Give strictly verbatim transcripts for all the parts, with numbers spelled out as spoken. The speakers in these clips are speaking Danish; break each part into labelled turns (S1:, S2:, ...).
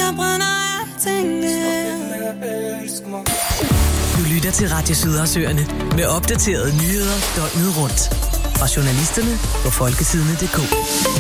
S1: jeg brænder alting ned.
S2: Du lytter til Radio Sydhavsøerne med opdaterede nyheder døgnet rundt. Fra journalisterne på folketidene punktum d k.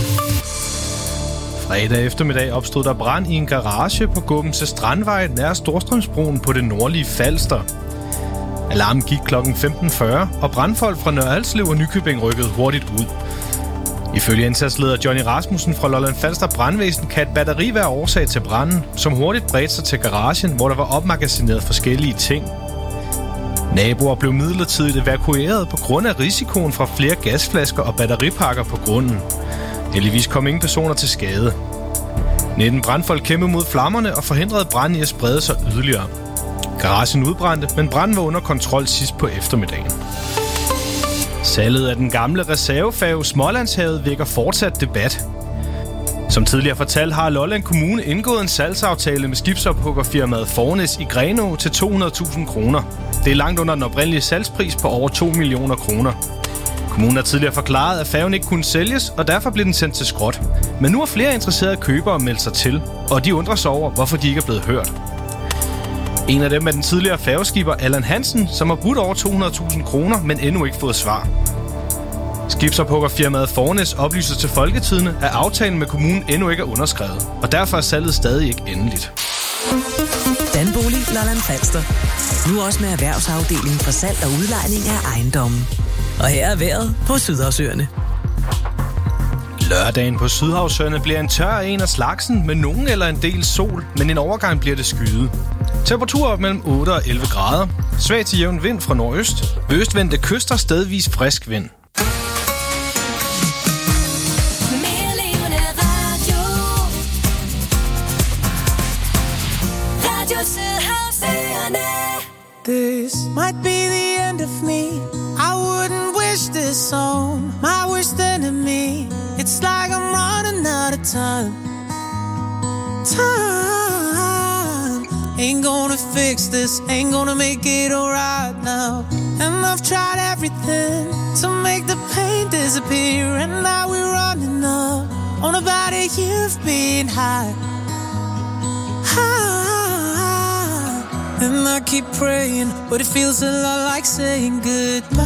S3: Fredag eftermiddag opstod der brand i en garage på Gumse Strandvej nær Storstrømsbroen på det nordlige Falster. Alarmen gik klokken femten fyrre, og brandfolk fra Nørre Alslev og Nykøbing rykkede hurtigt ud. Ifølge indsatsleder Johnny Rasmussen fra Lolland Falster Brandvæsen kan et batteri være årsag til branden, som hurtigt bredte sig til garagen, hvor der var opmagasineret forskellige ting. Naboer blev midlertidigt evakueret på grund af risikoen fra flere gasflasker og batteripakker på grunden. Heldigvis kom ingen personer til skade. nitten brandfolk kæmpede mod flammerne og forhindrede branden i at sprede sig yderligere. Garagen udbrændte, men branden var under kontrol sidst på eftermiddagen. Salget af den gamle reservefærge Smålandshavet vækker fortsat debat. Som tidligere fortalt har Lolland Kommune indgået en salgsaftale med skibsophuggerfirmaet Fornes i Grenaa til to hundrede tusind kroner. Det er langt under den oprindelige salgspris på over to millioner kroner. Kommunen har tidligere forklaret, at færgen ikke kunne sælges, og derfor blev den sendt til skrot. Men nu har flere interesserede købere meldt sig til, og de undrer sig over, hvorfor de ikke er blevet hørt. En af dem er den tidligere færgeskipper Allan Hansen, som har budt over to hundrede tusind kroner, men endnu ikke fået svar. Skibsophuggerfirmaet Fornes oplyser til Folketidene, at aftalen med kommunen endnu ikke er underskrevet, og derfor er salget stadig ikke endeligt.
S2: Danbolig Lolland Falster. Nu også med erhvervsafdelingen for salg og udlejning af ejendommen. Og her er vejret på Sydhavsøerne.
S3: Lørdagen på Sydhavsøerne bliver en tør en af slagsen med nogen eller en del sol, men en overgang bliver det skyet. Temperatur op mellem otte og elleve grader. Svag til jævn vind fra nordøst. Ved østvendte kyster stedvis frisk vind.
S1: This might be the end of me. I wouldn't wish this on my worst enemy. It's like I'm running out of time. Time ain't gonna fix this, ain't gonna make it alright now. And I've tried everything to make the pain disappear, and now we're running up on about a year of being high. High. And I keep praying, but it feels a lot like saying goodbye.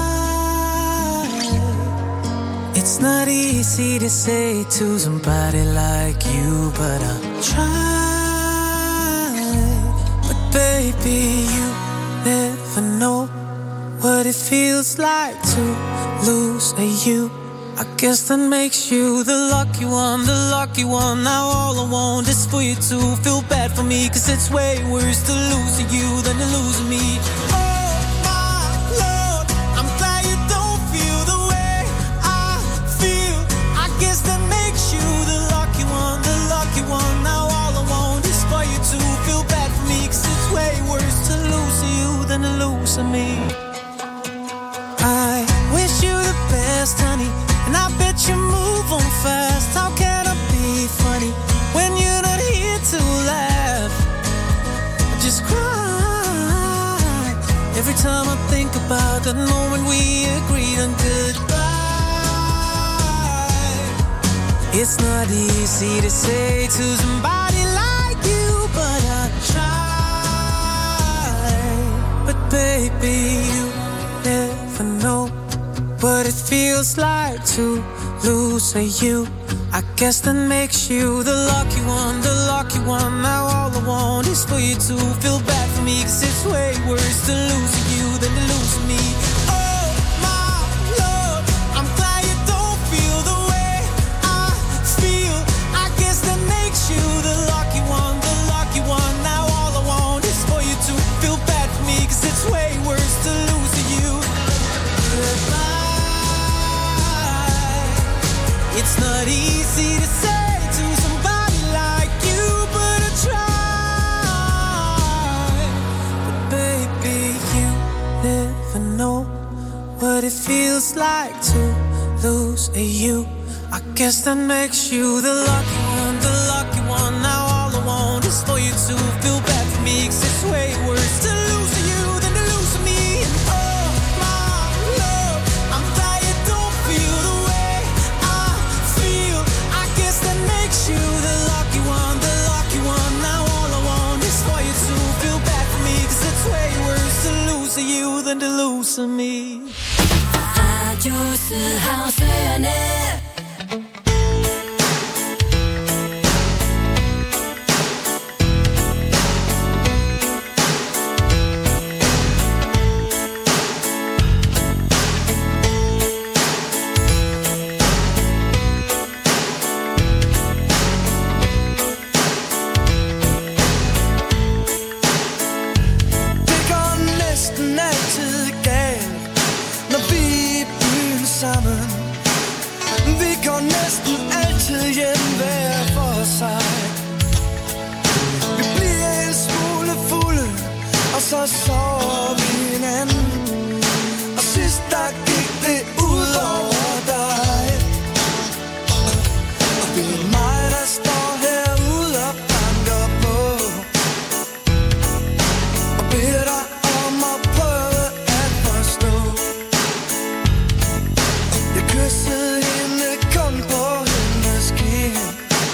S1: It's not easy to say to somebody like you, but I'll try. But baby, you never know what it feels like to lose a you. I guess that makes you the lucky one, the lucky one. Now all I want is for you to feel bad for me, 'cause it's way worse to lose you than to lose me. Oh my Lord, I'm glad you don't feel the way I feel. I guess that makes you the lucky one, the lucky one. Now all I want is for you to feel bad for me, 'cause it's way worse to lose you than to lose me. I wish you the best, honey, and I bet you move on fast. How can I be funny when you're not here to laugh? I just cry every time I think about that moment we agreed on goodbye. It's not easy to say to somebody like you, but I try. But baby, you never know what it feels like to lose a you. I guess that makes you the lucky one, the lucky one. Now all I want is for you to feel bad for me, 'cause it's way worse to lose you than to lose me. Oh my Lord, I'm glad you don't feel the way I feel. I guess that makes you the lucky one, the lucky one. Now all I want is for you to feel bad for me, 'cause it's way worse to lose you. Goodbye. It's not easy to say to somebody like you, but I try. But baby, you never know what it feels like to lose a you. I guess that makes you the lucky one, the lucky one. Now all I want is for you to feel bad for me, 'cause it's way worse to lose you than to lose me. And oh my love, I'm glad you don't feel the way I feel. I guess that makes you the lucky one, the lucky one. going to lose me.
S4: Radio Sydhavsøerne.
S1: Så sover vi hinanden, og sidst der gik det ud over dig. Og det er mig, der står herude og banker på, og beder dig om at prøve at forstå. Jeg kyssede hende kun på hendes kind.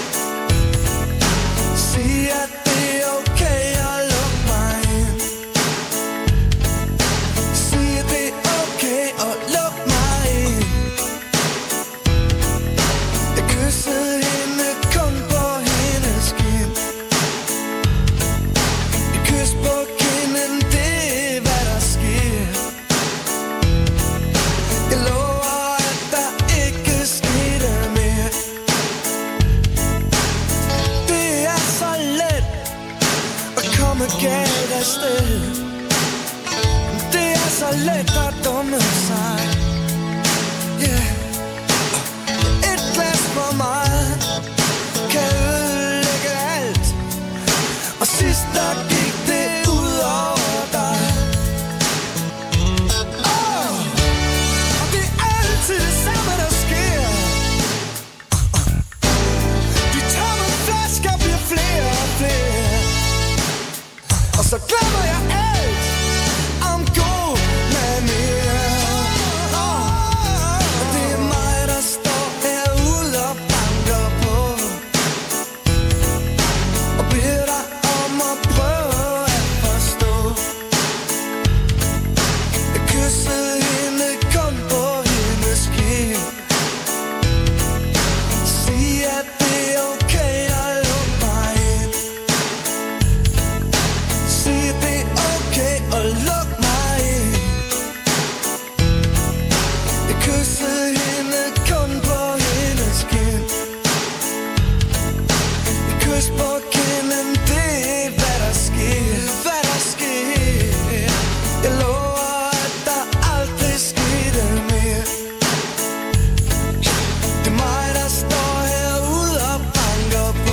S1: Sig at det er okay at lukke mig ind. Galt afsted. Det er så let at dumme sig. Yeah. Et glas for meget kan ødelægge alt. Og sidst der gik det ud over dig. Oh. Og det er altid det samme der sker. De tomme flasker bliver flere og flere. Og så glemmer jeg alt om god med mere. Og det er mig, der står herude og banker på, og beder dig om at prøve at forstå. Jeg kyssede hende kun på hendes kind. Sig at det er okay at lukke mig ind. Sig at det er okay at lukke mig ind. Jeg kyssede hende kun på hendes kind. Et kys på kinden, det er hvad der sker. Hvad der sker. Jeg lover at der aldrig skete mere. Det er mig der står herude og banker på,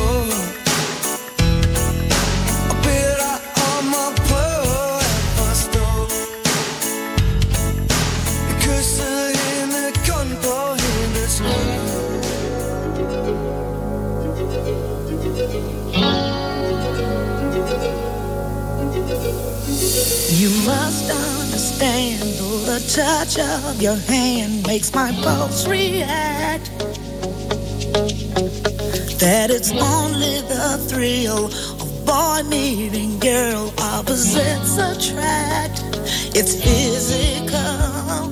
S1: og beder dig om at prøve at forstå. Jeg kyssede hende kun på hendes kind.
S5: You must understand, though the touch of your hand makes my pulse react, that it's only the thrill of boy meeting girl, opposites attract. It's physical,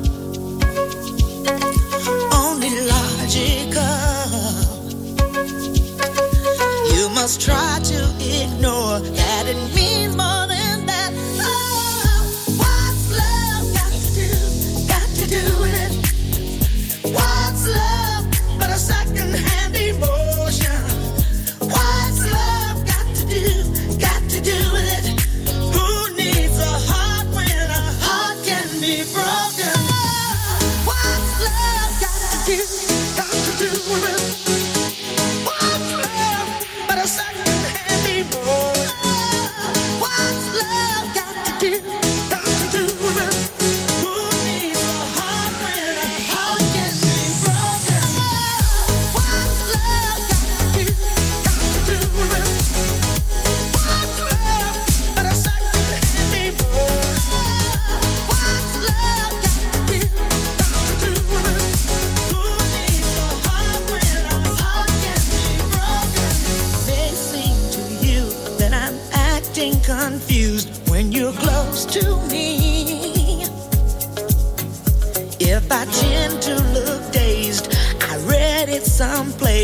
S5: only logical. You must try to ignore that it means more than that. Oh, what's love got to do, got to do with it? What's love but a second-hand emotion? What's love got to do, got to do with it? Who needs a heart when a heart can be broken? What's love got to do, got to do with it? What's love but a second-hand emotion?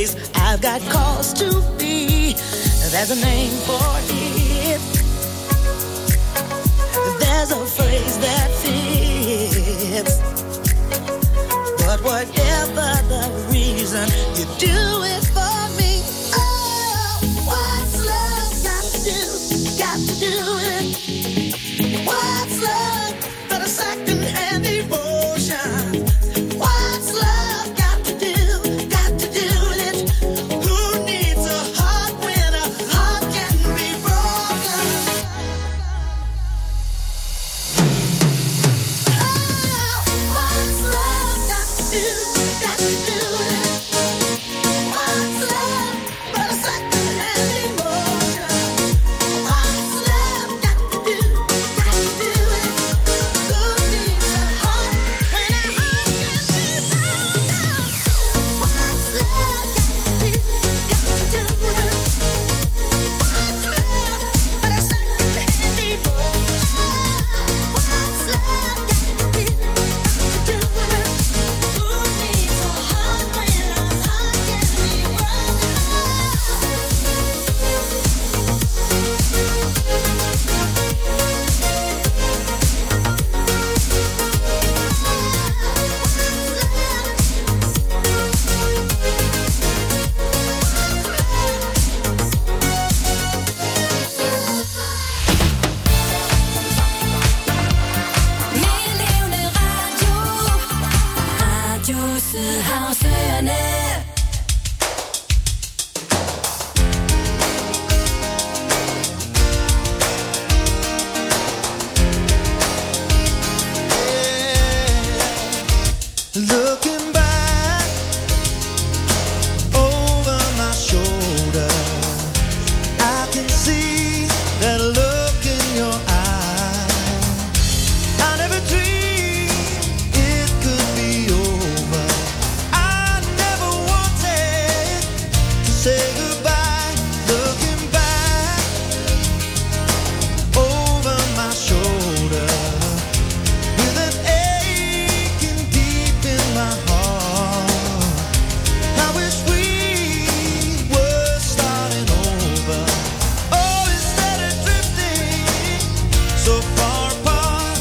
S5: place I've got cause to be. There's a name for it. There's a phrase that fits. But whatever the reason, you do it for me. Oh, what's love got to do? Got to do it. What's love but a second-hand emotion? What's love got to do? Got to do it. Who needs a heart when a heart can be broken? Oh, what's love got to do? Got to do it. What's love but a second-hand emotion? What's love got to do? Got to do it. Who needs a heart when a heart can be broken? What's love got to do? Got to do it. What's love but a second-hand emotion? What's love got to do? Got to do it. Who needs a heart when a heart can be
S4: Min levende radio. Radio Sydhavsøerne.
S1: Looking back over my shoulder, I can see that look in your eye. I never dreamed it could be over. I never wanted to say goodbye. Looking back over my shoulder, with an aching deep in my heart. I wish we were starting over. Oh, instead of drifting so far apart.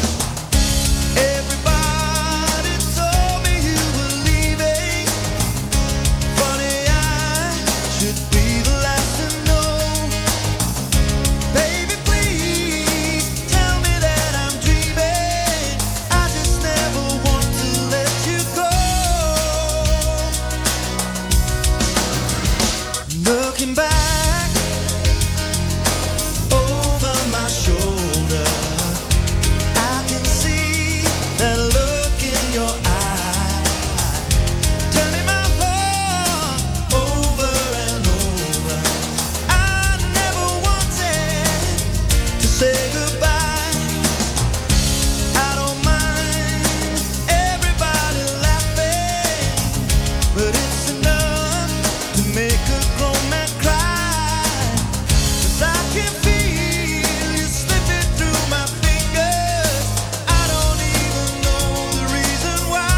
S1: Everybody told me you were leaving. Funny, I should be the last to know. Baby, please tell me that I'm dreaming. I just never want to let you go. Looking back over my shoulder, I can see that look in your eye. Turning my heart over and over. I never wanted to say goodbye. I don't mind everybody laughing, but it's enough to make a grown man cry. 'Cause I can feel you slipping through my fingers. I don't even know the reason why.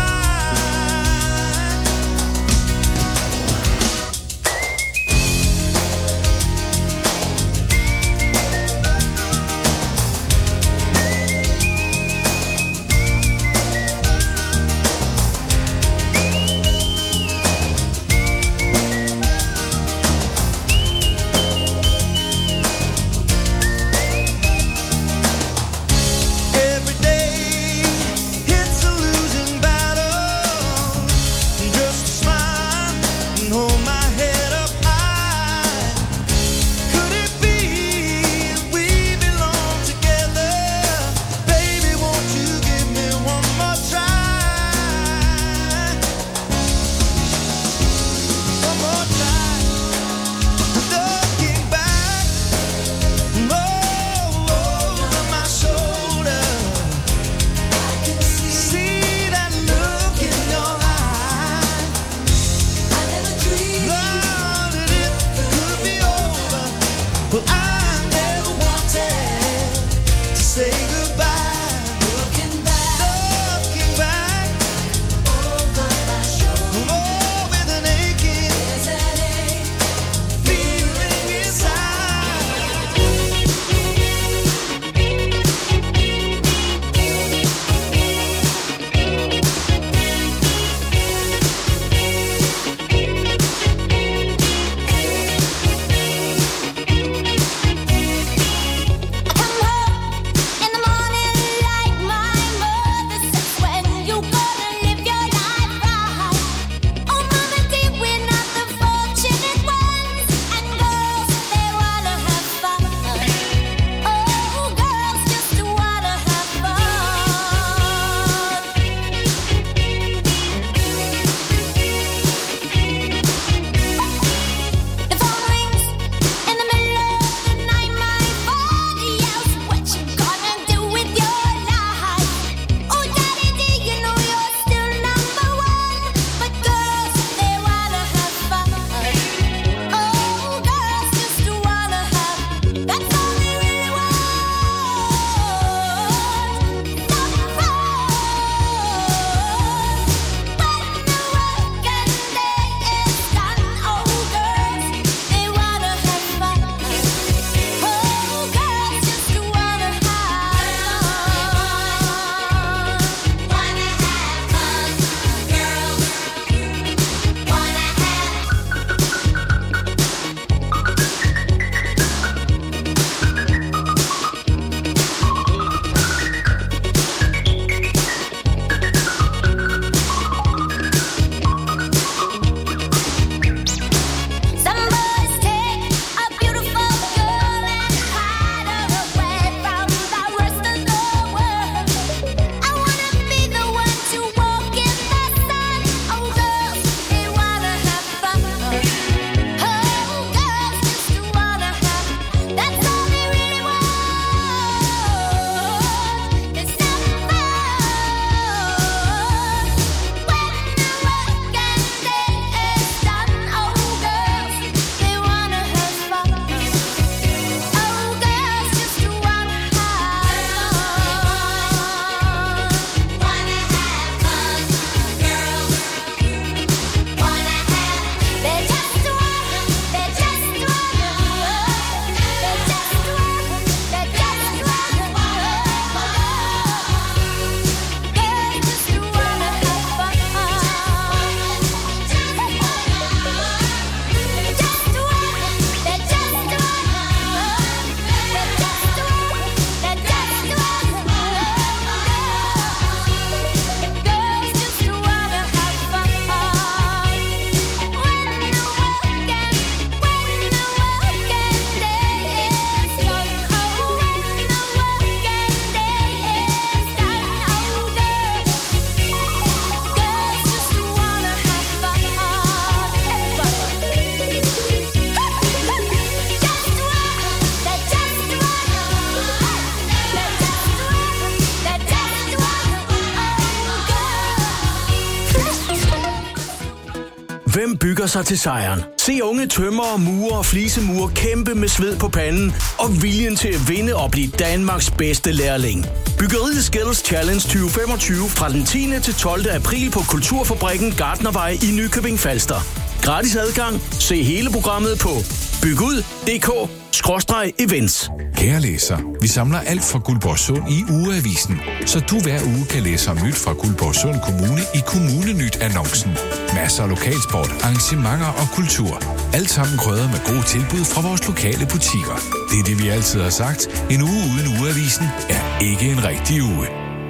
S6: bygger sig til sejren. Se unge tømrere, murer og flisemurer kæmpe med sved på panden og viljen til at vinde og blive Danmarks bedste lærling. Byggeriet Skills Challenge tyve femogtyve fra den tiende til tolvte april på Kulturfabrikken Gartnervej i Nykøbing Falster. Gratis adgang. Se hele programmet på bygud punktum d k skråstreg events.
S7: Kære læser, vi samler alt fra Guldborgsund i Ugeavisen, så du hver uge kan læse om nyt fra Guldborgsund Kommune i Kommunenyt-annoncen. Masser af lokalsport, arrangementer og kultur. Alt sammen krydret med gode tilbud fra vores lokale butikker. Det er det, vi altid har sagt. En uge uden Ugeavisen er ikke en rigtig uge.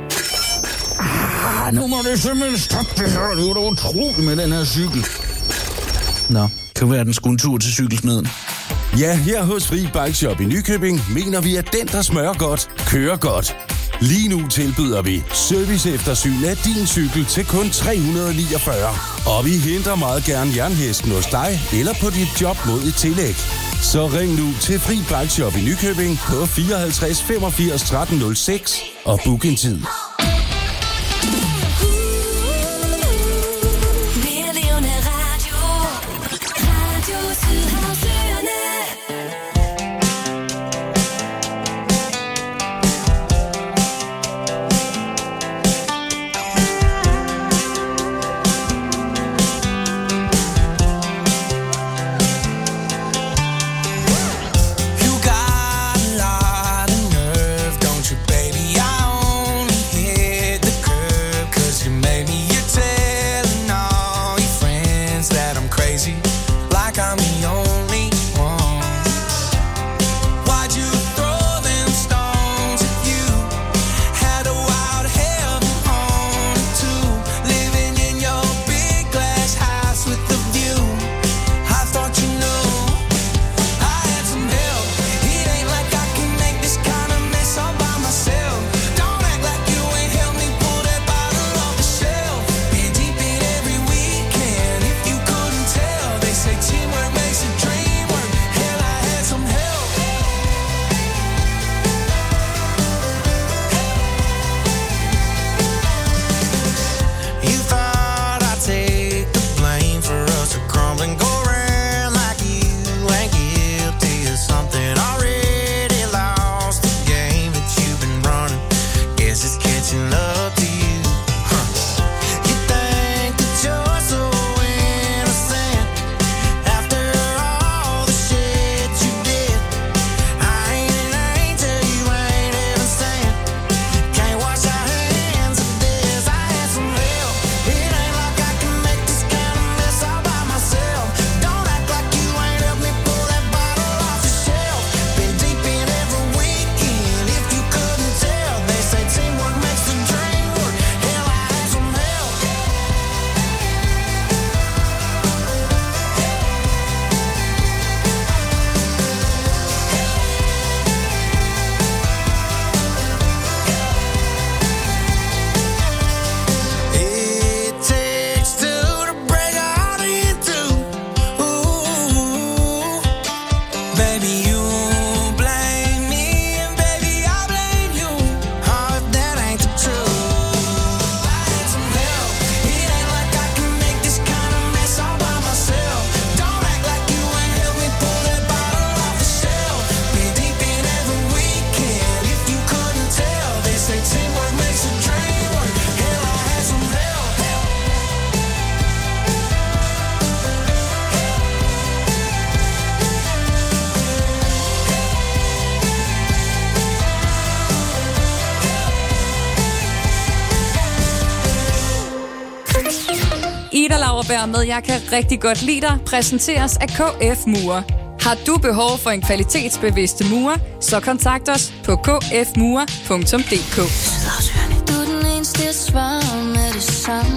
S8: Ah, nu må det simpelthen stoppe det her. Det er jo utroligt med den her cykel. Nå, kan være den skulle en tur til cykelsmeden.
S9: Ja, her hos Fri Bike Shop i Nykøbing mener vi, at den, der smører godt, kører godt. Lige nu tilbyder vi serviceeftersyn af din cykel til kun tre hundrede og niogfyrre. Og vi henter meget gerne jernhesten hos dig eller på dit job mod et tillæg. Så ring nu til Fri Bike Shop i Nykøbing på fireoghalvtreds femogfirs tretten nul seks og book en tid.
S10: Ida Lauerberg med Jeg kan rigtig godt lide dig præsenteres af K F Mure. Har du behov for en kvalitetsbevidste mure, så kontakt os på k f mure punktum d k.
S4: Du er den eneste, jeg svarer med det samme.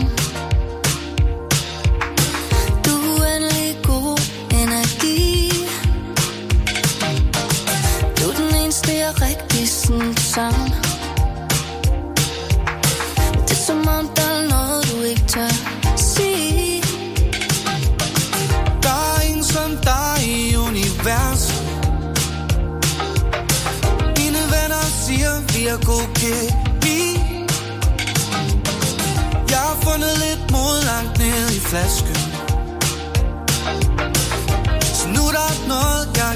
S4: Du er endelig god energi. Du er den eneste, jeg rigtig sådan sammen. Det er som om der er noget, du ikke tør sige.
S1: Der er ingen som dig i universet. Mine venner siger, vi er god kemi. Jeg har fundet lidt mod langt ned i flasken.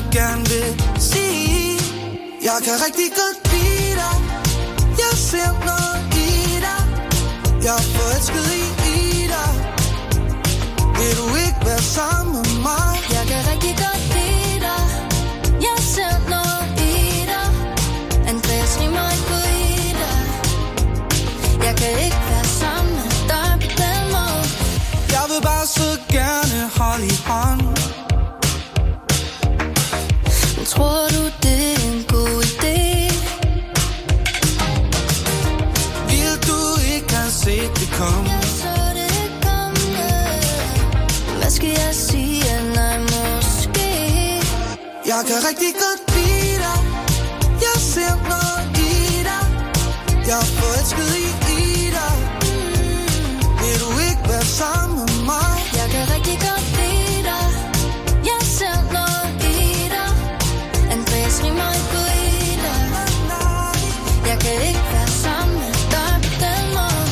S1: gerne vil sige. Jeg kan rigtig godt lide dig. Jeg ser noget i dig. Jeg er forelsket i, i dig. Vil du ikke være sammen med mig?
S4: Jeg kan rigtig godt lide dig. Jeg ser noget i dig. Andreas rimer ikke på i dig. Jeg kan ikke være sammen med dig på den måde.
S1: Jeg vil bare så gerne holde i hånd.
S4: Men tror du det er en god idé?
S1: Vil du ikke have set det komme?
S4: Jeg så det komme. Hvad skal jeg sige? Nej, måske.
S1: Jeg kan rigtig godt lide dig. Jeg ser noget i dig. Jeg er forelsket i, i dig. Vil du ikke være sammen med mig?
S4: Jeg kan rigtig godt lide dig. Jeg ser noget i dig. Andreas rimer ikke på i dig. Jeg kan ikke være sammen med dig på den måde.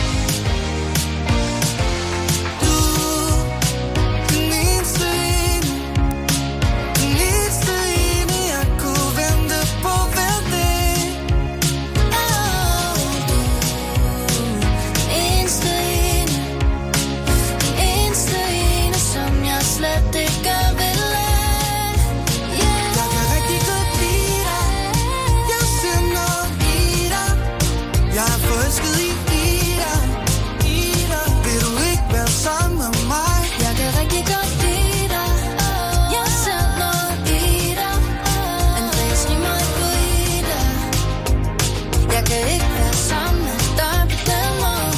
S1: Du, den eneste ene, den eneste ene, jeg kunne vente på hver dag.
S4: Oh, du, den eneste ene, den eneste ene, som jeg slet ikke vil lade. Yeah.
S1: Jeg kan rigtig godt lide dig. Jeg ser noget i dig. Jeg er forelsket i, i dig. I dig. Vil du ikke være sammen med mig?
S4: Jeg kan rigtig godt lide dig. Jeg ser noget i dig. Andreas rimer ikke på i dig. Jeg kan ikke være sammen med dig på den måde.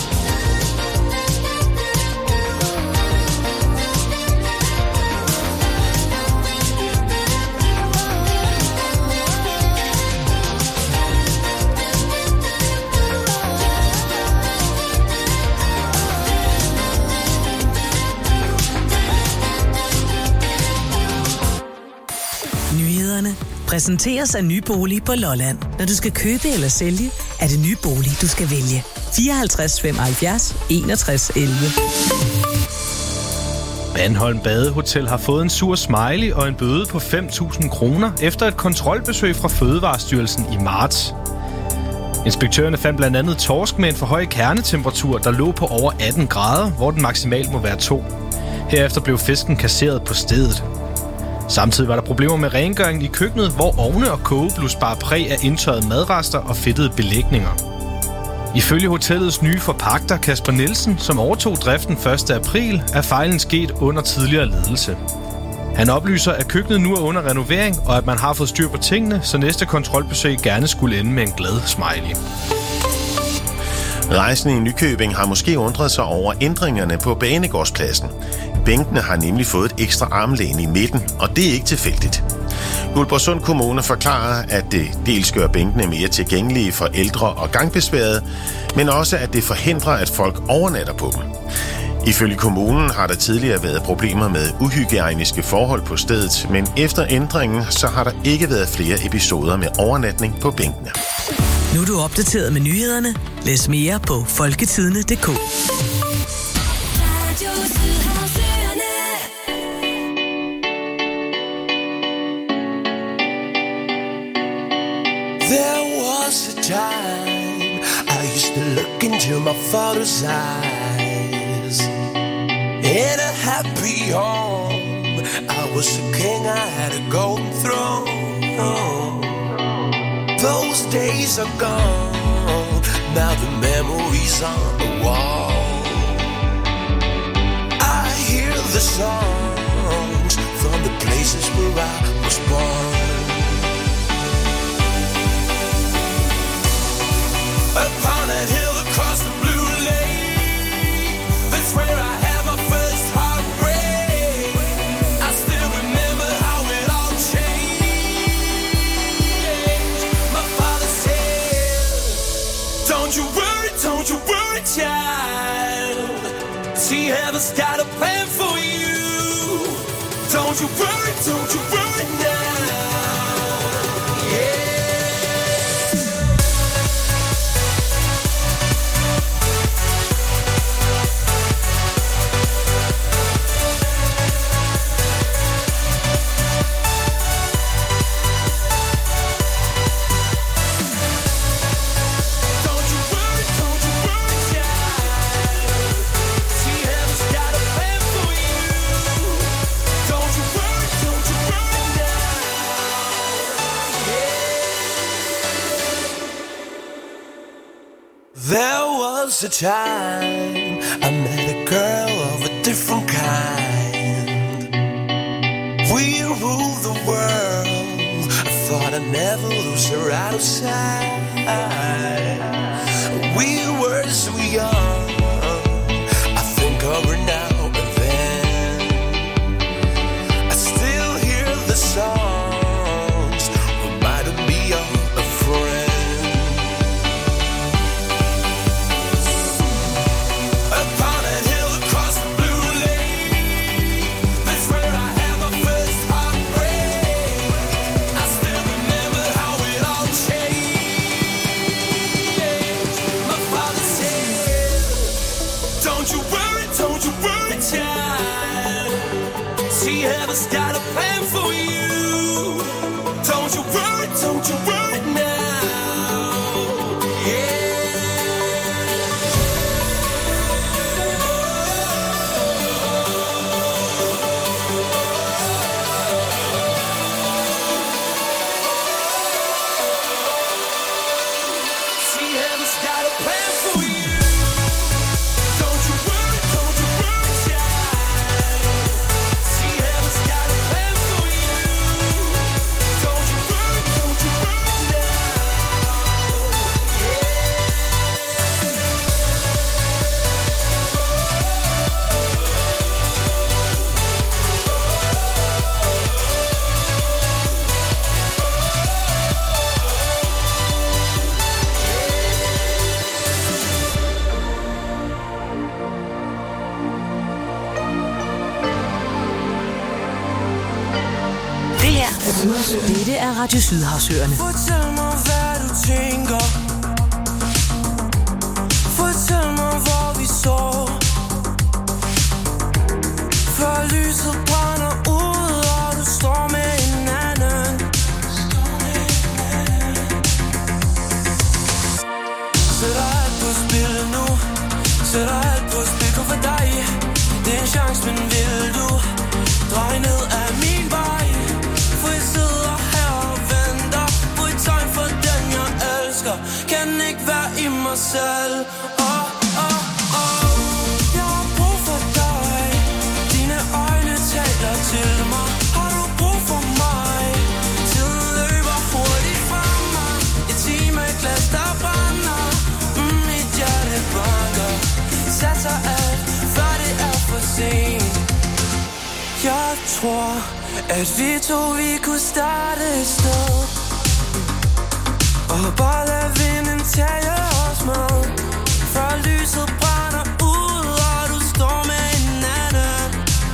S2: Nyhederne præsenteres af Ny Bolig på Lolland. Når du skal købe eller sælge, er det Ny Bolig, du skal vælge. fireoghalvtreds femoghalvfjerds enogtres elleve.
S3: Bandholm Badehotel har fået en sur smiley og en bøde på fem tusind kroner efter et kontrolbesøg fra Fødevarestyrelsen i marts. Inspektørerne fandt blandt andet torsk med en for høj kernetemperatur, der lå på over atten grader, hvor den maksimalt må være to. Herefter blev fisken kasseret på stedet. Samtidig var der problemer med rengøringen i køkkenet, hvor ovne og kogeblus bar præg af indtørrede madrester og fedtede belægninger. Ifølge hotellets nye forpagter Kasper Nielsen, som overtog driften første april, er fejlen sket under tidligere ledelse. Han oplyser, at køkkenet nu er under renovering, og at man har fået styr på tingene, så næste kontrolbesøg gerne skulle ende med en glad smiley.
S11: Rejsende i Nykøbing har måske undret sig over ændringerne på Banegårdspladsen. Bænkene har nemlig fået et ekstra armlæn i midten, og det er ikke tilfældigt. Guldborgsund Kommune forklarer, at det dels gør bænkene mere tilgængelige for ældre og gangbesværede, men også at det forhindrer, at folk overnatter på dem. Ifølge kommunen har der tidligere været problemer med uhygiejniske forhold på stedet, men efter ændringen så har der ikke været flere episoder med overnatning på bænkene.
S2: Nu er du opdateret med nyhederne. Læs mere på folketidene punktum d k.
S1: There was a time I used to look into my father's eyes. In a happy home, I was a king, I had a golden throne. Those days are gone, now the memories on the wall. I hear the songs from the places where I was born. Upon a hill across the blue lake, that's where I had my first heartbreak. I still remember how it all changed. My father said, don't you worry, don't you worry, child. See, heaven's got a plan for you. Don't you worry, don't you worry now. Yeah.
S12: was a time I met a girl of a different kind. We ruled the world. I thought I'd never lose her out of sight. We were so young. I think of her now and then. I still hear the songs reminding me of a friend. Heaven's got a plan for you. Don't you worry, don't you worry now. See, heaven's got a plan for you. Don't you worry, don't you worry, child. See, heaven's got a plan for you. Don't you worry, don't you worry now.
S2: Det her, dette er Radio Sydhavsøerne.
S12: Fortæl mig, hvad du tænker. Fortæl mig, hvor vi står. Før lyset brænder ud, og du står med en anden. Sætter alt på spil nu. Sætter alt på spil, kun for dig. Det er en chance, men vil du dreje ned af min vej? For jeg sidder her og venter på et tegn for den, jeg elsker. Kan ikke være i mig selv. Oh, oh, oh. Jeg har brug for dig. Dine øjne taler til mig. Har du brug for mig? Tiden løber hurtigt fra mig. Et timeglas, der brænder. Mm, mit hjerte banker. Satser alt, før det er for sent. Jeg tror, at vi to, vi kunne starte et sted. Og bare lad vinden tage os med. Før lyset brænder ud, og du står med en anden.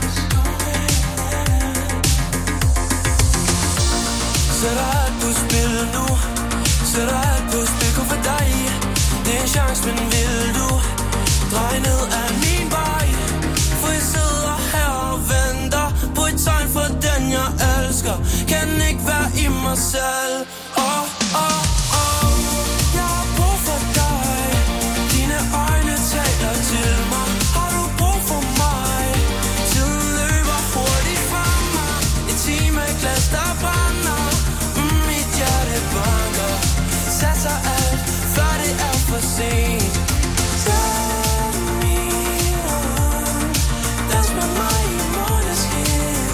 S12: Sætter alt på spil nu. Sætter alt på spil, kun for dig. Det er en chance, men vil du dreje ned af min vej? For jeg sidder her og venter på et tegn for den, jeg elsker. Kan ikke være i mig selv. Oh, oh, oh. Jeg har brug for dig. Dine øjne taler til mig. Har du brug for mig? Tiden løber hurtigt fra mig. Et timeglas, der brænder. Mm, mit hjerte banker. Satser alt, før det er for sent. Tag mig om. Dans med mig i måneskin.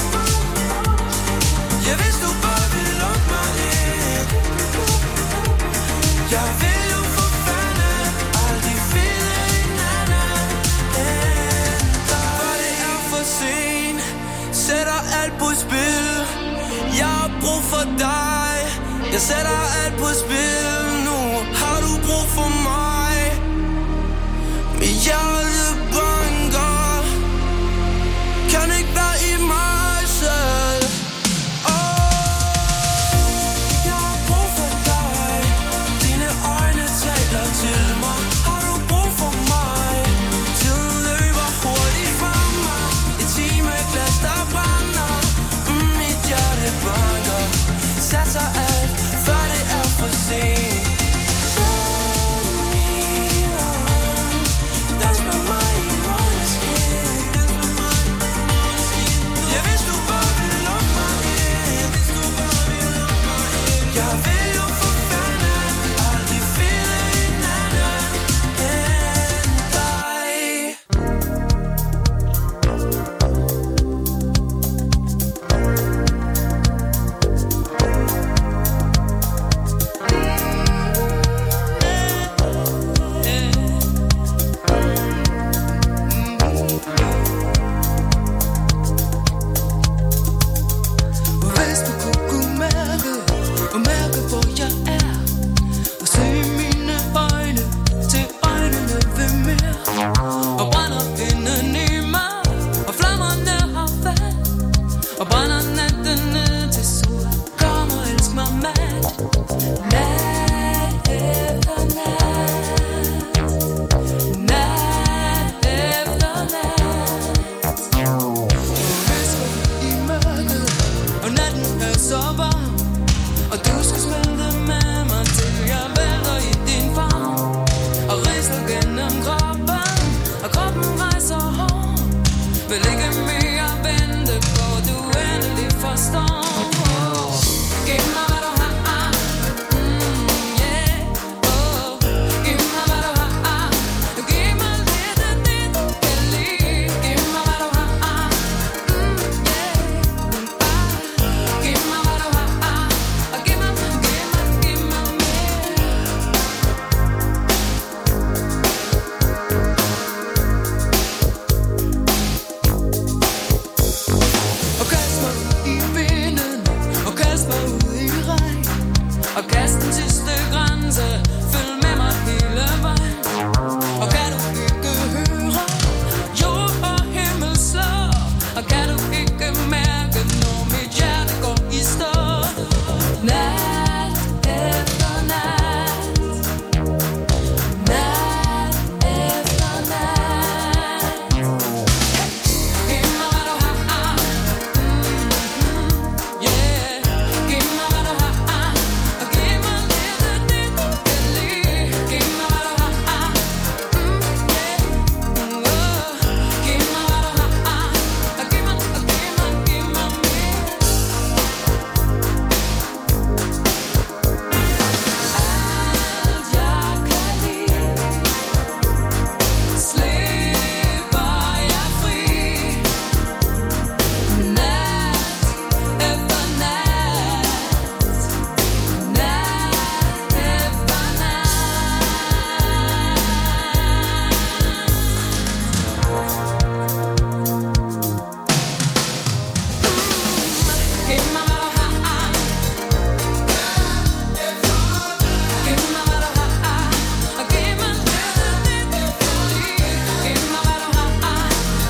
S12: Jeg vidste, du bare ville lukke mig ind. Jeg vil jo for fanden aldrig finde en anden end dig. For det er for sent. Sætter alt på spil. Jeg har brug for dig. Jeg sætter alt på spil nu. Har du brug for mig? Mit hjerte banker. Kan ikke være i mig selv. Jeg har brug for dig. Dine øjne taler til mig. Har du brug for mig? Tiden løber hurtigt fra mig. Et timeglas, der brænder. Mm, mit hjerte banker. Satser alt, før det er for sent. Dans med mig i måneskin. Jeg vidste, du bare ville lukke mig ind. Jeg vil jo for fanden aldrig finde en anden end ned til sol. Kom og elsk mig mat. Nat efter nat. Nat efter nat. Visker i mørket, og natten er så varm. Og du skal smelte med mig, til jeg vælter i din favn. Og rister gennem kroppen, og kroppen rejser hård. Vil ikke mere vente på, du endelig forstår. Giv mig hvad du har, mm, yeah, oh. Giv mig hvad du har, du giv mig lidt af det du kan lide. Giv mig hvad du har, mm, yeah, ah. Giv mig hvad du har, og giv mig, giv mig, giv mig mere. Og kast mig i vinden, og kast mig ud i regn. Og kast den sidste grænse, følg med mig hele vejen. Og kan du ikke høre, jord og himmel slår. Og kan du ikke mærke, når mit hjerte går i stå. Nat efter nat. Nat efter nat. Giv mig hvad du har, mm, yeah. Giv mig hvad du har, og giv mig lidt af det du kan lide. Giv mig hvad du har, mm, yeah, oh. Giv mig hvad du har, og giv mig, og giv mig, giv mig mere. Alt jeg kan lide, slipper jeg fri. Nat efter nat. Nat efter nat. Giv mig hvad du har. Giv mig hvad du har, og giv mig lidt af det du kan lide. Giv mig hvad du har.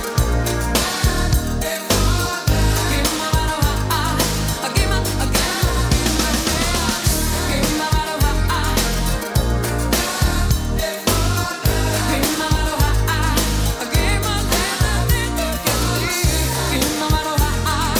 S12: Giv mig hvad du har, og giv mig, og giv mig, giv mig mere. Giv mig hvad du har. Giv mig hvad du har, og giv mig lidt af det du kan lide. Giv mig hvad du har.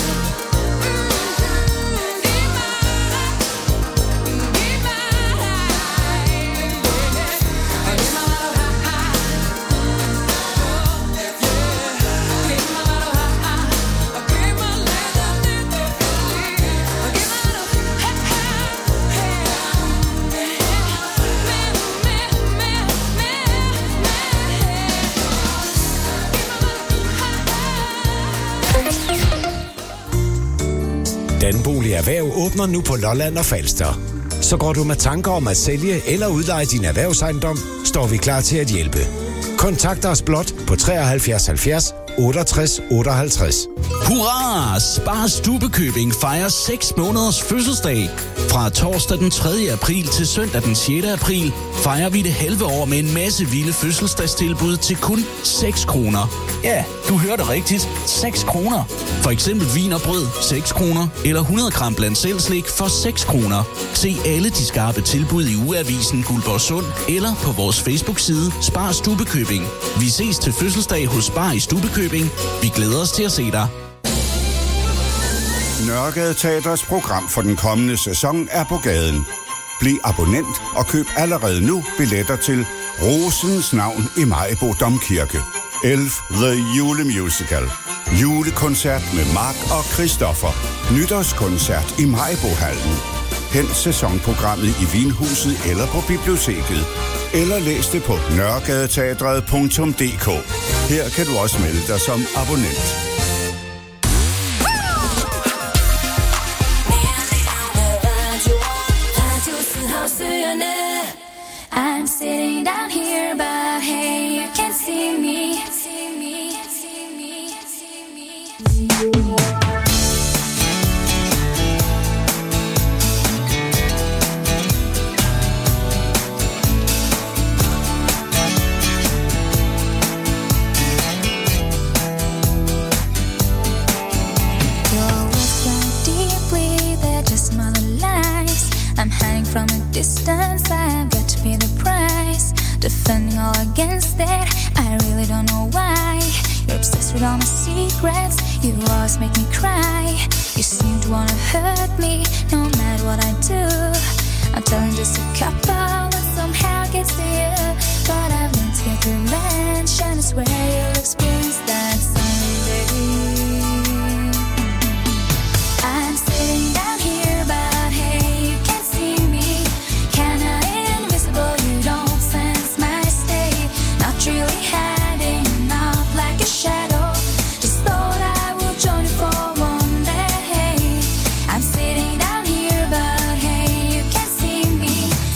S13: Danbolig Erhverv åbner nu på Lolland og Falster. Så går du med tanker om at sælge eller udleje din erhvervsejendom, står vi klar til at hjælpe. Kontakt os blot på treoghalvfjerds halvfjerds otteogtres otteoghalvtreds.
S6: Hurra! Spar Stubekøbing fejrer seks måneders fødselsdag. Fra torsdag den tredje april til søndag den sjette april fejrer vi det halve år med en masse vilde fødselsdagstilbud til kun seks kroner. Ja, du hørte rigtigt. seks kroner. For eksempel vin og brød, seks kroner. Eller hundrede gram blandt selvslik for seks kroner. Se alle de skarpe tilbud i ugeavisen Guldborgsund eller på vores Facebook-side Spar Stubekøbing. Vi ses til fødselsdag hos Spar i Stubekøbing. Vi glæder os til at se dig.
S14: Nørregade Teaters program for den kommende sæson er på gaden. Bliv abonnent og køb allerede nu billetter til Rosens navn i Maribo Domkirke. Elf The Julemusical. Julekoncert med Mark og Christoffer. Nytårskoncert i Maribohallen. Hent sæsonprogrammet i Vinhuset eller på biblioteket. Eller læs det på nørregadeteatret punktum d k. Her kan du også melde dig som abonnent.
S4: I'm sitting down here, but hey, you can see me. See me, see me, see me. Your words got deep. distance, I've got to pay the price. Defending all against it, I really don't know why. You're obsessed with all my secrets, you always make me cry. You seem to wanna hurt me, no matter what I do. I'm telling just a couple that somehow gets to you. But I've learned to get revenge, and I swear you'll experience that someday. I'm sitting down here, but hey, you can't see me. Kinda invisible, you don't sense my state. Not really hiding, not like a shadow. Just thought I would join you for one day. I'm sitting down here, but hey, you can't see me.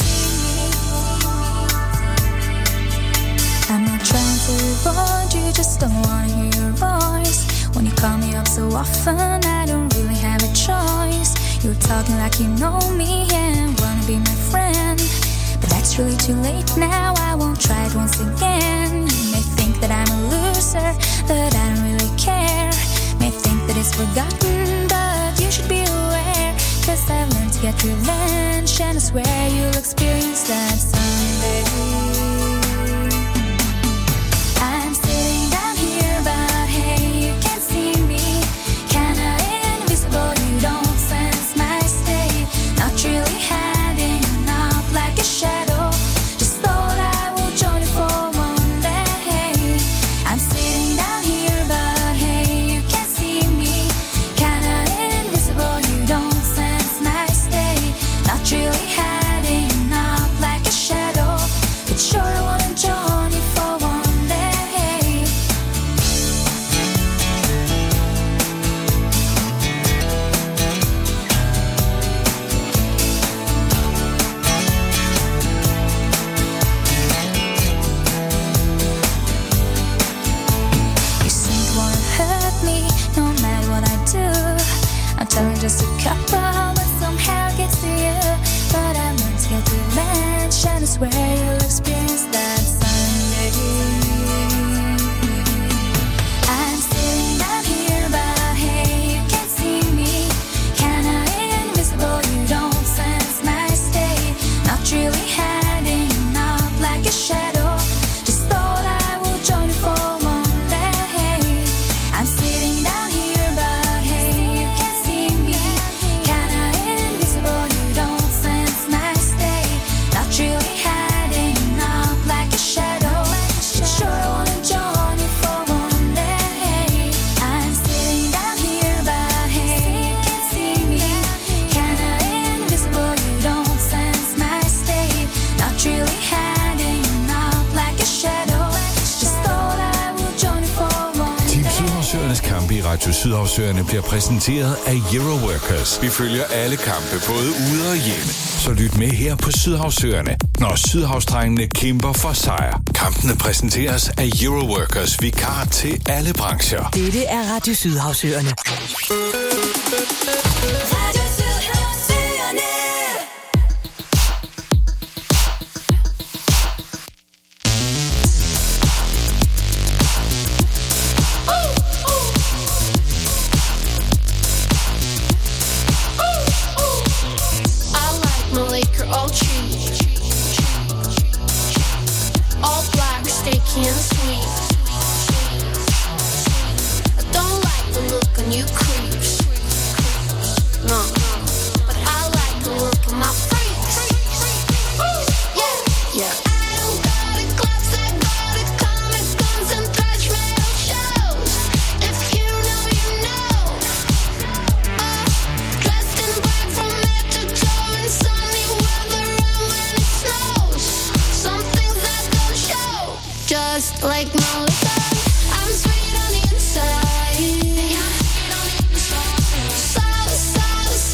S4: I'm not trying to avoid you, just don't wanna hear your voice. When you call me up so often, I don't really have a choice. You're talking like you know me and wanna be my friend, but that's really too late now, I won't try it once again. You may think that I'm a loser, but I don't really care. May think that it's forgotten, but you should be aware. Cause I've learned to get revenge, and I swear you'll experience that someday. I'm sitting down here, but hey, you can't see me. Kinda invisible, you don't sense my state. Not really hiding, not like a shadow. Just thought I would join you for one day. I'm sitting down here, but hey, you can't see me. Kinda invisible, you don't sense my state. Not really hiding, not like a shadow. But sure I wanna join you for one day. You seem to wanna hurt me, no matter what I do. I'm telling just a couple that somehow gets to you. But I've learned to get revenge, and I swear you'll experience that someday. I'm sitting down here, but hey, you can't see me. Kinda invisible, you don't sense my state. Not really hiding, not like a shadow. Just thought I would join you for one day. I'm sitting down here, but hey, you can't see me. Kinda invisible, you don't sense my state. Not really hiding, not like a shadow. Sure I wanna join you for one day. I'm sitting down here, but hey, you can't see me. Kinda invisible, you don't sense my state. Not really hiding, not like a shadow. Just thought I would join you for one day.
S7: Team Sydhavsøernes kampe i Radio Sydhavsøerne bliver præsenteret af Euro Workers. Vi følger alle kampe, både ude og hjemme. Så lyt med her på Sydhavsøerne, når Sydhavsdrengene kæmper for sejr. Kampene præsenteres af Euro Workers, vikar til alle brancher.
S2: Dette er Radio Sydhavsøerne.
S4: Radio Sydhavsøerne.
S15: I like my liquor all cheap, all black, sticky and sweet. I don't like the look on you creeps, no, but I like the look in my freaks. Yeah, yeah. I don't go to clubs, I go to Comic Cons and thrash metal shows. If you know, you know. Uh, dressed in black from head to toe in sunny weather and when it snows. Some things that don't show, just like my liquor. I'm sweet on the inside. Sour, sour,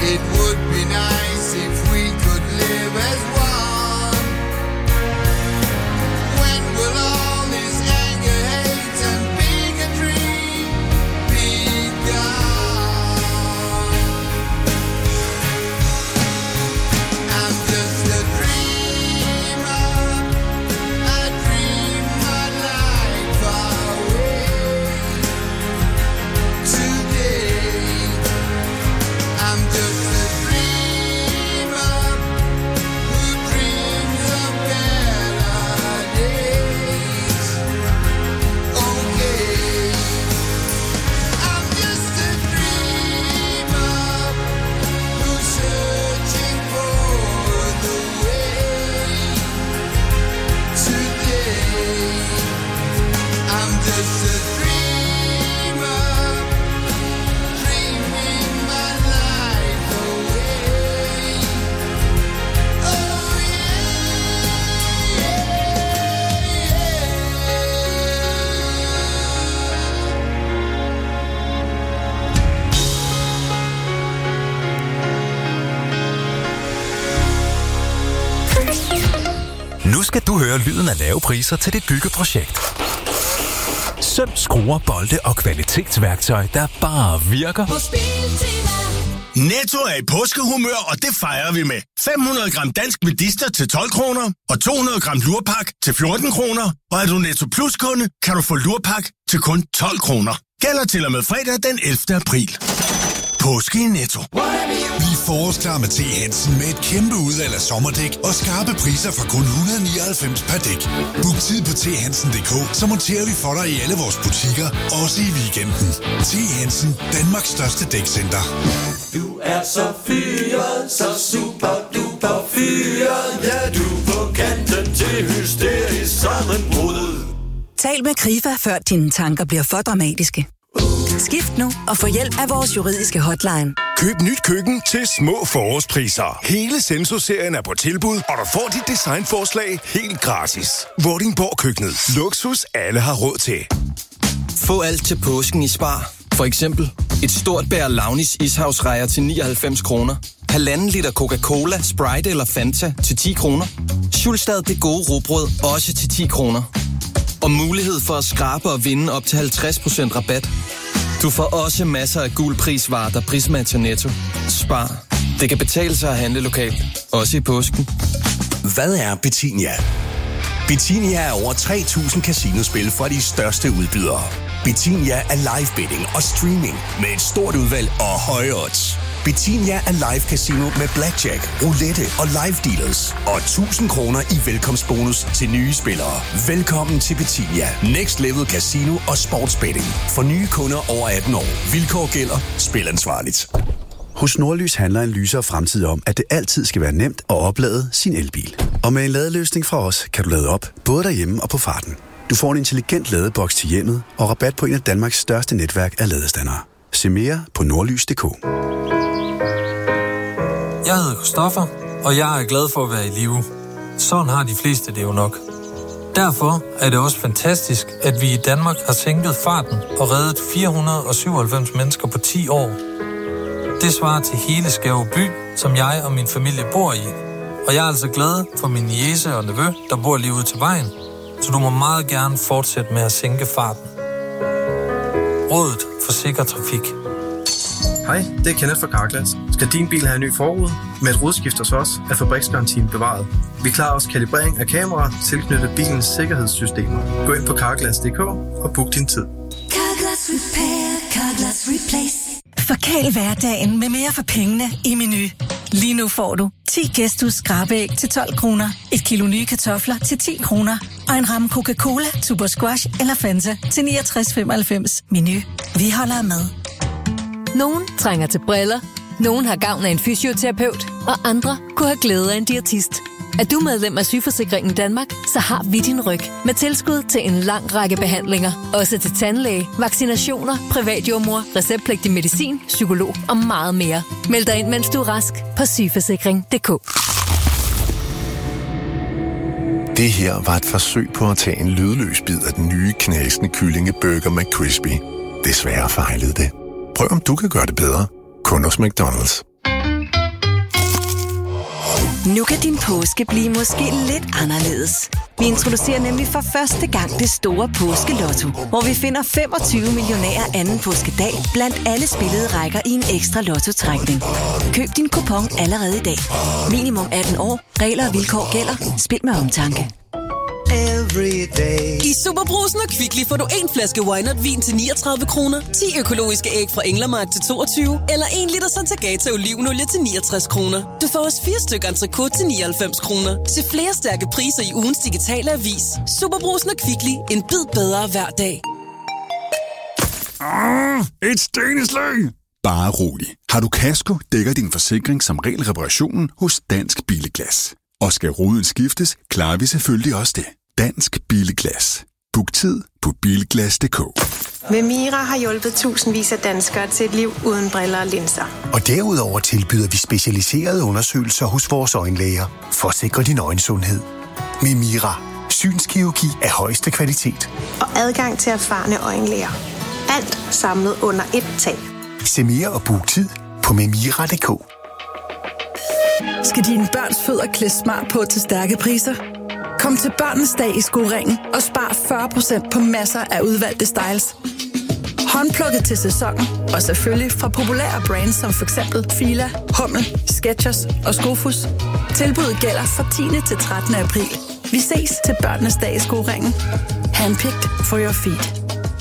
S16: It would be nice if we could live as one. When will all this anger, hate and bigotry be gone? I'm just a dreamer. I dream my life away. Today I'm just a dreamer who dreams of better days. Okay, I'm just a dreamer who's searching for the way. Today I'm just a dreamer, dreaming my life away. Oh yeah,
S17: Nu skal du høre lyden af lave priser til dit byggeprojekt. Søm, skruer, bolde og kvalitetsværktøj, der bare virker.
S6: Netto er i påskehumør, og det fejrer vi med fem hundrede gram dansk medister til tolv kroner og to hundrede gram lurpak til fjorten kroner. Og er du Netto Plus-kunde, kan du få lurpak til kun tolv kroner. Gælder til og med fredag den ellevte april. Påske i Netto.
S18: Bliv forårsklar med T. Hansen med et kæmpe udvalg af sommerdæk og skarpe priser fra kun et hundrede og nioghalvfems per dæk. Book tid på t hansen punktum d k, så monterer vi for dig i alle vores butikker, også i weekenden. T. Hansen, Danmarks største dækcenter.
S12: Du er så fyret, så super duper fyret. Ja, du er på kanten til hysterisk sammenbrud.
S19: Tal med Krifa, før dine tanker bliver for dramatiske. Skift nu og få hjælp af vores juridiske hotline.
S20: Køb nyt køkken til små forårspriser. Hele Senso-serien er på tilbud, og du får dit designforslag helt gratis. Vordingborg Køkkenet. Luksus alle har råd til.
S21: Få alt til påsken i Spar. For eksempel et stort bær Launis ishavsrejer til nioghalvfems kroner. Halvanden liter Coca-Cola, Sprite eller Fanta til ti kroner. Schulstad det gode rugbrød også til ti kroner. Og mulighed for at skrabe og vinde op til halvtreds procent rabat. Du får også masser af gul prisvarer, der Prisma til Netto. Spar. Det kan betale sig at handle lokalt. Også i påsken.
S22: Hvad er Betinia? Betinia er over tre tusind casinospil fra de største udbydere. Betinia er live betting og streaming med et stort udvalg og høje odds. Betinia er live casino med blackjack, roulette og live dealers. Og tusind kroner i velkomstbonus til nye spillere. Velkommen til Betinia. Next Level Casino og Sportsbetting. For nye kunder over atten år. Vilkår gælder. Spil ansvarligt.
S23: Hos Nordlys handler en lysere fremtid om, at det altid skal være nemt at oplade sin elbil. Og med en ladeløsning fra os, kan du lade op både derhjemme og på farten. Du får en intelligent ladeboks til hjemmet og rabat på en af Danmarks største netværk af ladestandere. Se mere på nordlys punktum d k.
S24: Jeg hedder Christoffer, og jeg er glad for at være i live. Sådan har de fleste det jo nok. Derfor er det også fantastisk, at vi i Danmark har sænket farten og reddet fire hundrede og syvoghalvfems mennesker på ti år. Det svarer til hele Skæve by, som jeg og min familie bor i. Og jeg er altså glad for min niece og nevø, der bor lige ude til vejen. Så du må meget gerne fortsætte med at sænke farten. Rådet for sikker trafik.
S25: Hej, det er Kenneth fra Carglass. Skal din bil have en ny forrude? Med et rodskift hos os er fabriksgarantien bevaret. Vi klarer også kalibrering af kameraer tilknyttet bilens sikkerhedssystemer. Gå ind på carglass punktum d k og book din tid.
S26: Carglass Repair, Carglass Replace.
S19: Forkæl hverdagen med mere for pengene i Meny. Lige nu får du ti Gæstus skrabeæg til tolv kroner, et kilo nye kartofler til ti kroner og en ramme Coca-Cola, Super Squash eller Fanta til niogtres femoghalvfems. Meny. Vi holder med.
S27: Nogen trænger til briller, nogen har gavn af en fysioterapeut, og andre kunne have glæde af en diætist. Er du medlem af Sygeforsikringen Danmark, så har vi din ryg med tilskud til en lang række behandlinger. Også til tandlæge, vaccinationer, privatjordmor, receptpligtig medicin, psykolog og meget mere. Meld dig ind, mens du er rask på sygeforsikring punktum d k.
S28: Det her var et forsøg på at tage en lydløs bid af den nye knasende kyllingeburger McCrispy. Desværre fejlede det. Prøv om du kan gøre det bedre. Kun hos McDonald's.
S1: Nu kan din påske blive måske lidt anderledes. Vi introducerer nemlig for første gang det store påskelotto, hvor vi finder femogtyve millionærer anden påskedag blandt alle spillede rækker i en ekstra lottotrækning. Køb din kupon allerede i dag. Minimum atten år. Regler og vilkår gælder. Spil med omtanke.
S3: I Superbrugsen og Kvickly får du en flaske Wynert vin til niogtredive kroner, ti økologiske æg fra Englermark til toogtyve, eller en liter Santagata olivenolie til niogtres kroner. Du får også fire stykker entrecôte til nioghalvfems kroner. Se flere stærke priser i ugens digitale avis. Superbrugsen og Kvickly. En bid bedre hver dag.
S5: Ah, et steneslag! Bare rolig. Har du kasko, dækker din forsikring som regel reparationen hos Dansk Billeglas. Og skal ruden skiftes, klarer vi selvfølgelig også det. Dansk Billeglas. Book tid på bilglas punktum d k.
S8: Memira har hjulpet tusindvis af danskere til et liv uden briller og linser.
S9: Og derudover tilbyder vi specialiserede undersøgelser hos vores øjenlæger for at sikre din øjensundhed. Memira. Synskirurgi af højeste kvalitet.
S8: Og adgang til erfarne øjenlæger. Alt samlet under et tag.
S9: Se mere og book tid på memira punktum d k.
S10: Skal dine børns fødder klæde smart på til stærke priser? Kom til Børnenes Dag i Skoringen og spar fyrre procent på masser af udvalgte styles. Håndplukket til sæsonen og selvfølgelig fra populære brands som for eksempel Fila, Hummel, Skechers og Skofus. Tilbuddet gælder fra tiende til trettende april. Vi ses til Børnenes Dag i Skoringen. Handpicked for your feet.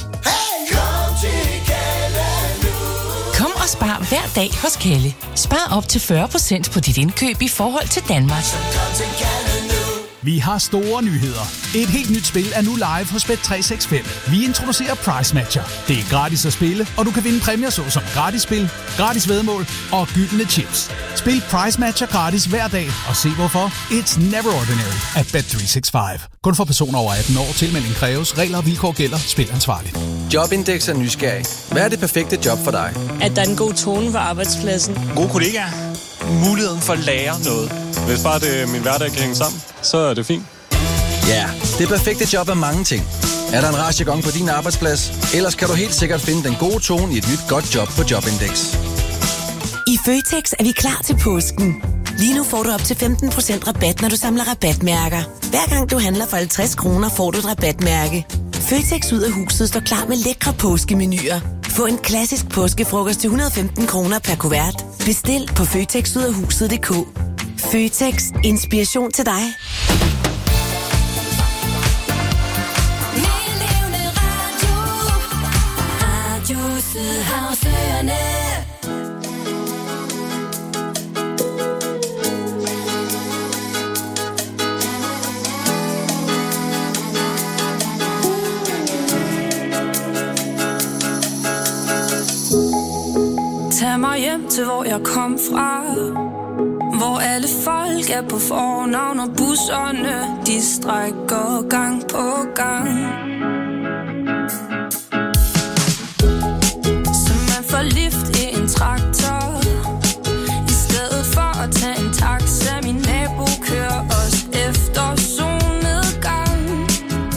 S11: Kom og spar hver dag hos Kelle. Spar op til fyrre procent på dit indkøb i forhold til Danmark.
S13: Vi har store nyheder. Et helt nyt spil er nu live hos Bet tre seks fem. Vi introducerer Price Matcher. Det er gratis at spille, og du kan vinde præmier såsom gratis spil, gratis væddemål og gyldne chips. Spil Price Matcher gratis hver dag, og se hvorfor. It's never ordinary at Bet tre seks fem. Kun for personer over atten år. Tilmelding kræves. Regler og vilkår gælder. Spil ansvarligt.
S21: Jobindex er nysgerrig. Hvad er det perfekte job for dig?
S29: At der er en god tone på arbejdspladsen.
S30: Gode kollegaer. Muligheden for at lære noget. Hvis bare det, min hverdag kan hænge sammen, så er det fint.
S21: Ja, yeah, det perfekte job er mange ting. Er der en rarjargon på din arbejdsplads? Ellers kan du helt sikkert finde den gode tone i et nyt godt job på Jobindex.
S1: I Føtex er vi klar til påsken. Lige nu får du op til femten procent rabat, når du samler rabatmærker. Hver gang du handler for halvtreds kroner, får du et rabatmærke. Føtex ud af huset står klar med lækre påskemenuer. Få en klassisk påskefrokost til et hundrede og femten kroner per kuvert. Bestil på føtex ud af huset punktum d k. Føtex. Inspiration til dig.
S31: Tag mig hjem til hvor jeg kom fra, hvor alle folk er på fornavn, og busserne de strækker gang på gang. Så man får lift i en traktor, i stedet for at tage en taxa. Min nabo kører os efter solnedgang.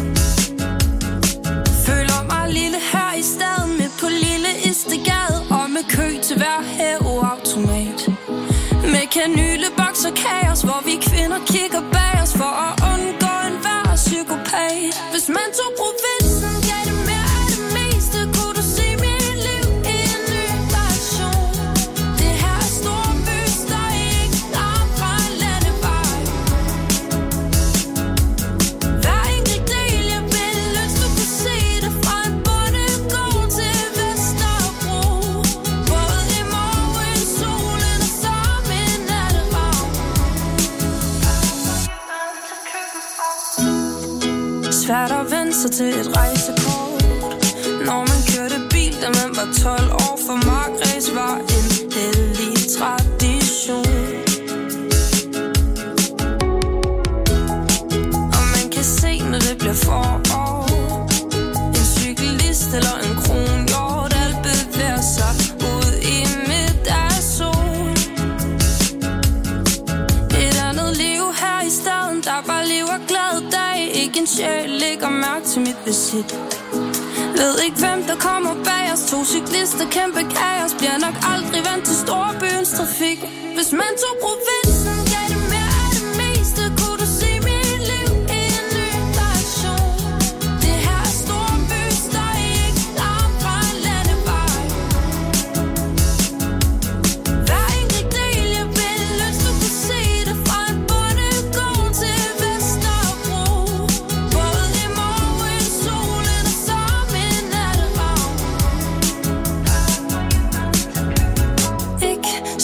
S31: Føler mig lille her i staden, med på lille Istegade, og med kø til hver hæveautomat. Med kanyleboks og kaos, hvor vi kvinder kigger bag os for at undgå enhver psykopat. Hvis man tog provinsen, gav det mere af det meste, kunne du se mit liv i en ny version. Det her er store bys, der ikke er fra en landevej. Hver enkelt del, jeg vil ønske, du kunne se det fra en bondegård til Vesterbro. Både i morgen, solen og som en natteravn. Svært at vende sig til et rejsekort, når man kørte bil, da man var tolv år. For markræs var en hellig tradition. Og man kan se, når det bliver forår, en cyklist eller en kronhjort, alt bevæger sig ud i middagssol. Et andet liv her i staden, der bare lever glad dag. Ikke en sjæl lægger mærke til mit visit. Ved ikke hvem der kommer bag os. To cyklister, kæmpe kaos, bliver nok aldrig vant til storbyens trafik. Hvis man tog provinsen, gav det mere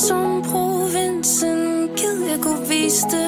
S31: som provinsen, gid jeg kunne vise det.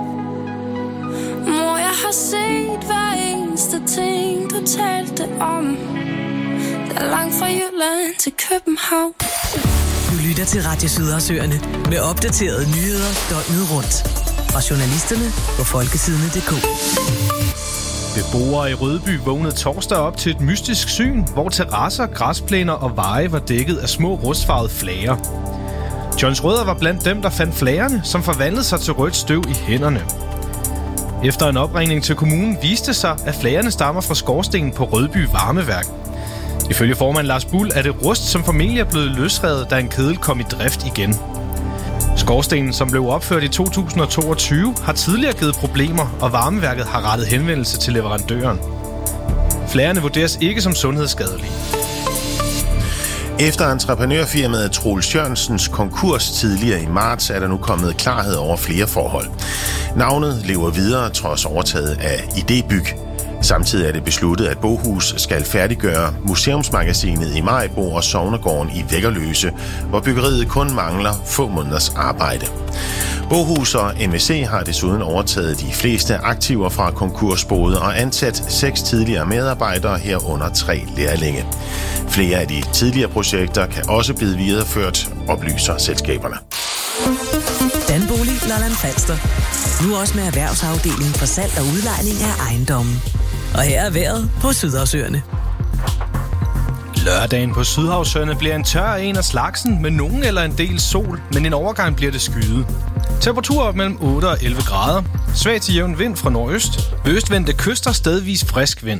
S31: Mor, jeg har set hver eneste ting, du talte om. Der er langt fra Jylland til København.
S2: Du lytter til Radio Sydhavsøerne med opdaterede nyheder døgnet rundt. Fra journalisterne på folkesidene punktum d k.
S4: Beboere i Rødby vågnede torsdag op til et mystisk syn, hvor terrasser, græsplæner og veje var dækket af små rustfarvede flager. Johns Rødder var blandt dem, der fandt flagerne, som forvandlede sig til rødt støv i hænderne. Efter en opringning til kommunen viste sig, at flagerne stammer fra skorstenen på Rødby Varmeværk. Ifølge formand Lars Bull er det rust, som formentlig er blevet løsrevet, da en kedel kom i drift igen. Skorstenen, som blev opført i to tusind og toogtyve, har tidligere givet problemer, og varmeværket har rettet henvendelse til leverandøren. Flagerne vurderes ikke som sundhedsskadelige.
S6: Efter entreprenørfirmaet Troels Jørgensens konkurs tidligere i marts, er der nu kommet klarhed over flere forhold. Navnet lever videre trods overtaget af Idébyg. Samtidig er det besluttet, at Bohus skal færdiggøre museumsmagasinet i Maribo og Sognegården i Væggerløse, hvor byggeriet kun mangler få måneders arbejde. Bohus og M S C har desuden overtaget de fleste aktiver fra konkursboet og ansat seks tidligere medarbejdere herunder tre lærlinge. Flere af de tidligere projekter kan også blive videreført, oplyser selskaberne.
S2: Danbolig Lolland Falster. Nu også med erhvervsafdelingen for salg og udlejning af ejendommen. Og her er vejret på Sydhavsøerne.
S4: Lørdagen på Sydhavsøerne bliver en tør en af slagsen med nogen eller en del sol, men en overgang bliver det skyet. Temperatur op mellem otte og elleve grader. Svag til jævn vind fra nordøst. Østvendte kyster stedvis frisk vind.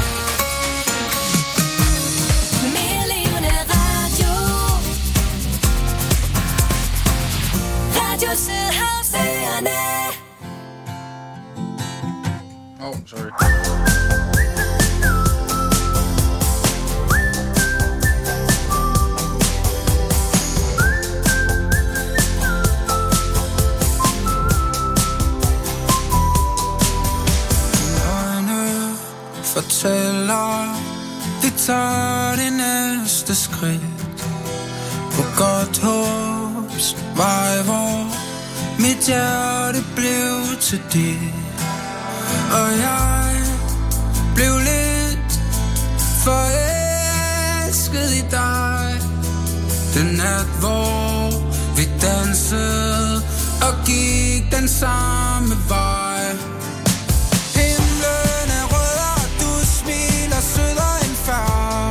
S4: Oh, sorry.
S7: Fortæller, vi tager det næste skridt på godt håbs vej, hvor mit hjerte blev til dit. Og jeg blev lidt forelsket i dig. Den nat, hvor vi dansede og gik den samme vej. Himlen er rød, og du smiler sødere end før.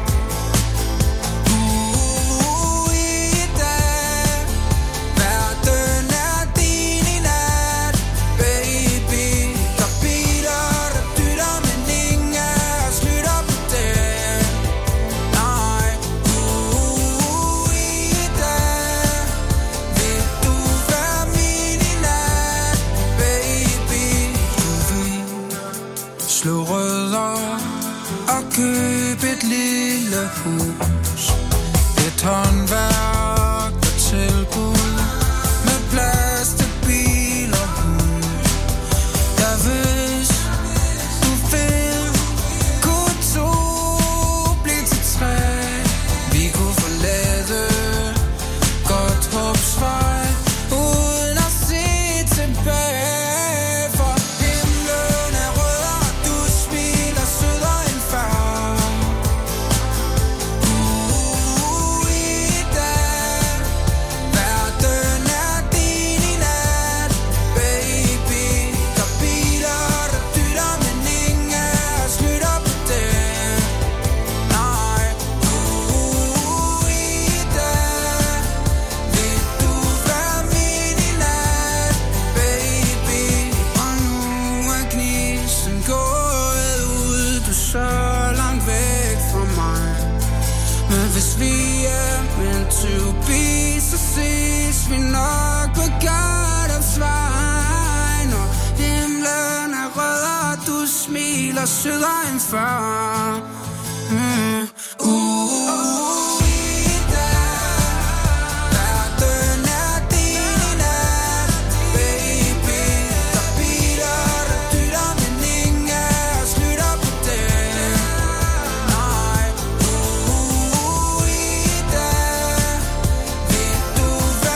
S7: Uh, i dag, verden er din i nat, baby. Der biler, der dytter, men ingen af os lytter på det. Nej, uh, i dag, vil du være min i nat, baby. Du vil slå rødder og købe et lille hus. Et håndværk og tilbud med plads til bil og hund. Ja, hvis du vil, kunne to blive til tre. Vi kunne forlade godt håbsvej uden at se tilbage. For himlen er rød, og du smiler sødere end før. Uh, i dag, verden er din i nat, baby. Der biler, der dytter, men ingen af os lytter på det. Nej, uh, i dag, vil du være min i nat, baby. Og nu er gnisten gået ud, du er så langt væk fra mig. Men hvis vi er meant to be, så ses vi nok på Gardens vej. Når himlen er rød, og du smiler sødere end før. Mm. Uh, i dag, verden er din i nat, baby. Der biler, der dytter, men ingen af os lytter på det. Nej, uh, i dag, vil du være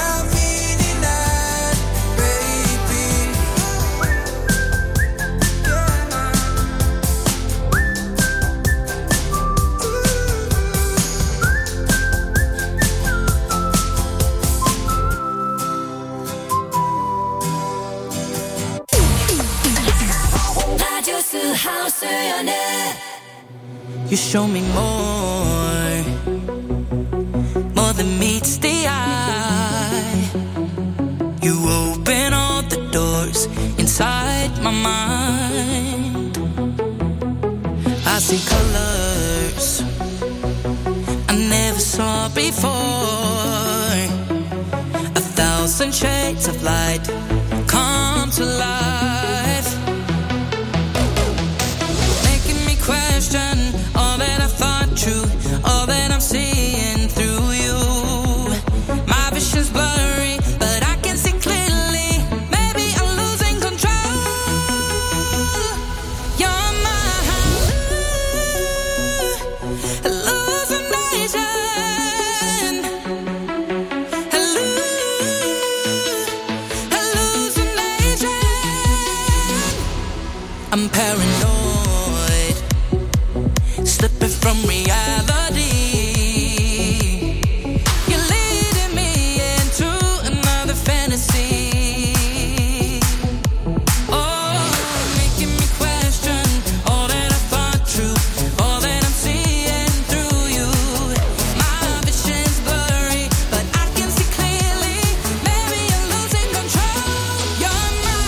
S31: Sydsøerne.
S12: You show me more, more than meets the eye. You open all the doors inside my mind. I see colors I never saw before. A thousand shades of light come to life, making me question all that I thought true, all that I'm seeing through you. My vision's blurry, but I can see clearly. Maybe I'm losing control. You're my hallucination, hallucination. I'm paranoid, slipping from reality. You're leading me into another fantasy. Oh, making me question all that I thought true, all that I'm seeing through you. My vision's blurry, but I can see clearly. Maybe you're losing control. You're my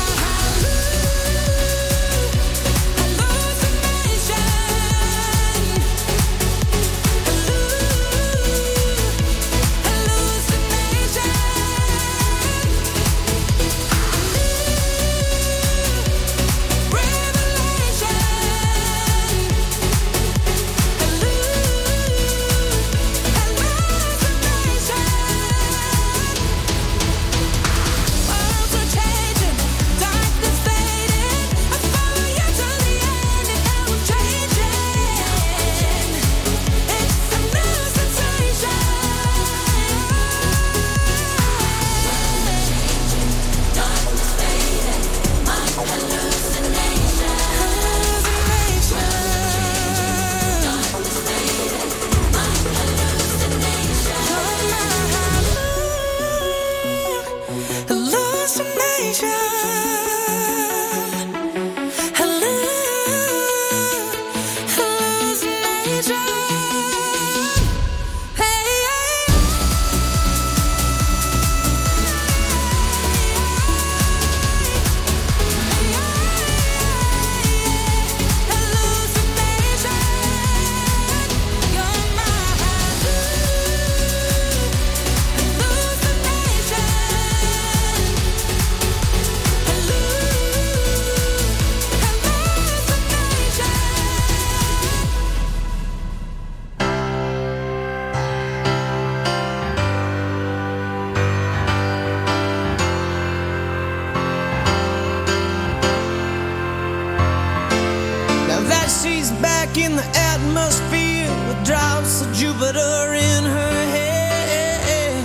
S14: in the atmosphere with drops of Jupiter in her head.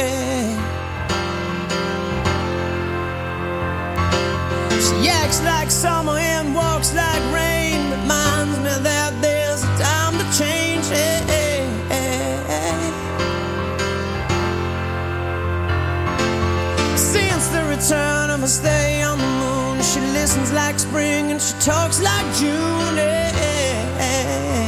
S14: She acts like summer and walks like rain, reminds me that there's a time to change. Since the return of her stay on the moon, she listens like spring and she talks like June.